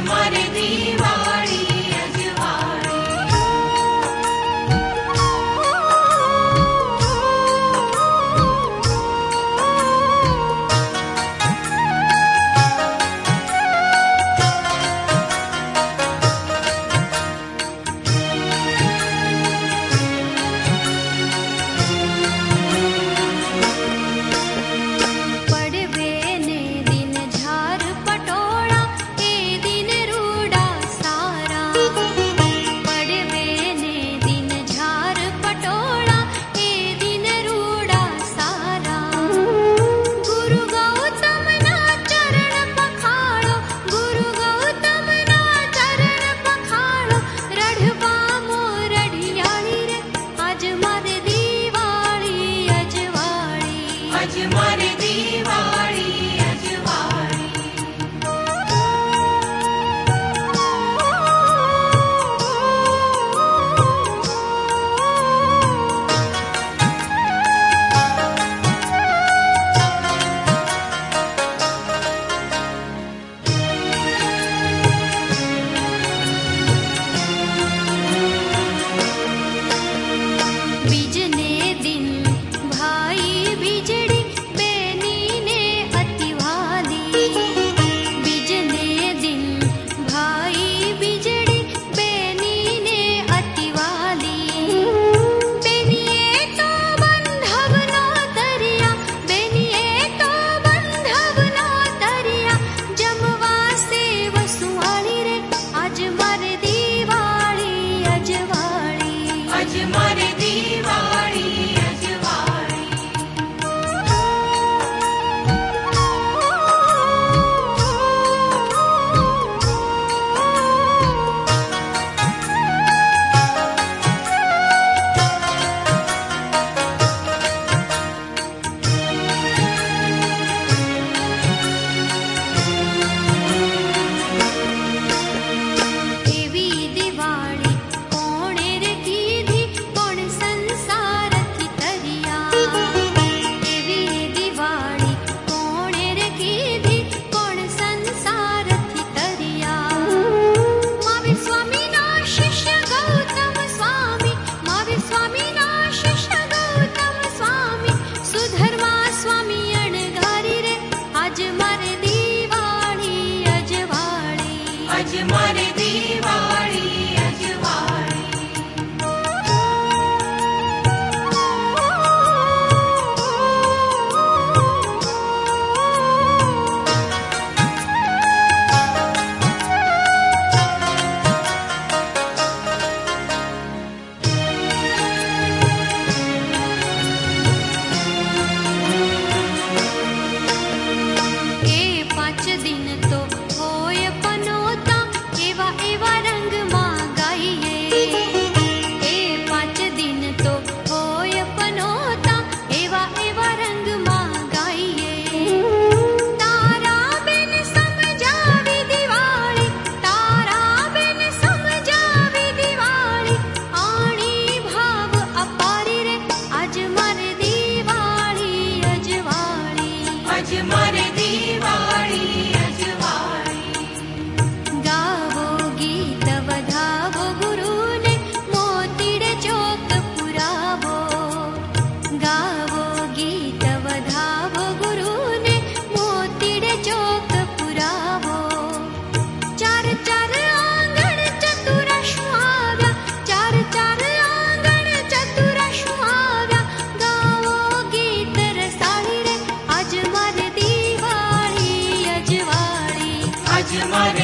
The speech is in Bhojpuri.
मारे दिवाळी अजवाळी। आज मारे दिवाळी अजवाळी। बीजने दिन भाई बिजड़ी बेनी ने अतिवाली। बीजने दिन भाई बिजड़ी बेनी ने अतिवाली। बेनिए तो बंधव नो दरिया, बेनिए तो बंधव नो दरिया। जमवा से वसुआली रे आज मारे दिवाळी अजवाळी। आज मारे दिवाळी अजवाळी। एवी दिवाळी कोणे रे कीधी, कोण संसार थी तरिया। एवी दिवाळी कोणे रे कीधी, कोण संसार थी तरिया। महावीर स्वामी ना शिष्य गौतम स्वामी, महावीर स्वामी ना शिष्य गौतम स्वामी। सुधर्मा स्वामी अणघारी रे आज मारे दिवाळी अजवाळी। आज मारे दिवाळी अजवाळी। ए 5 दिन तो होय पनोता, एवा एवा रंग मां गाइए। ए 5 दिन तो होय पनोता, एवा एवा रंग मां गाइए। तारा बिन समजावी दिवाळी, तारा बिन समजावी दिवाळी। आणी भाव अपारी रे आज मारे दिवाळी अजवाळी। आज मारे दिवाळी अजवाळी। गावो गीत वधावो गुरुने, मोतीडे चोक पुरावो। गावो गीत वधावो गुरुने, मोतीडे चोक पुरावो। चार चार आंगण चतुरशु आव्या, चार चार आंगण चतुरशु आव्या। गावो गीत रसाळी रे आज मारे दिवाळी अजवाळी। आज मारे